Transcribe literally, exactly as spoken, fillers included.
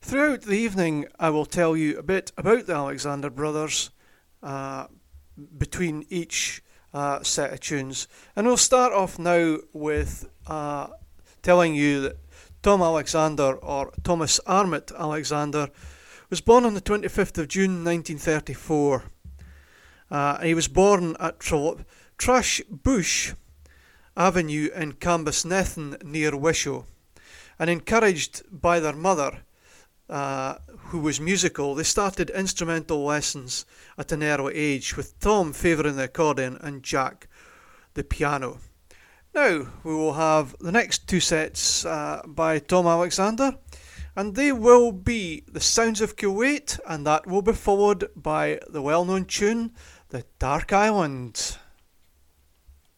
Throughout the evening, I will tell you a bit about the Alexander Brothers uh, between each uh, set of tunes. And we'll start off now with uh, telling you that Tom Alexander, or Thomas Armit Alexander, was born on the twenty-fifth of June nineteen thirty-four. Uh, he was born at Tra- Trash Bush Avenue in Cambusnethan near Wishaw, and encouraged by their mother, uh, who was musical, they started instrumental lessons at an early age, with Tom favouring the accordion and Jack the piano. Now we will have the next two sets uh, by Tom Alexander, and they will be The Sounds of Kuwait, and that will be followed by the well-known tune The Dark Island.